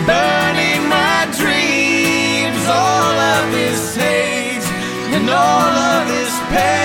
burning my dreams. All of this hate and all of this pain.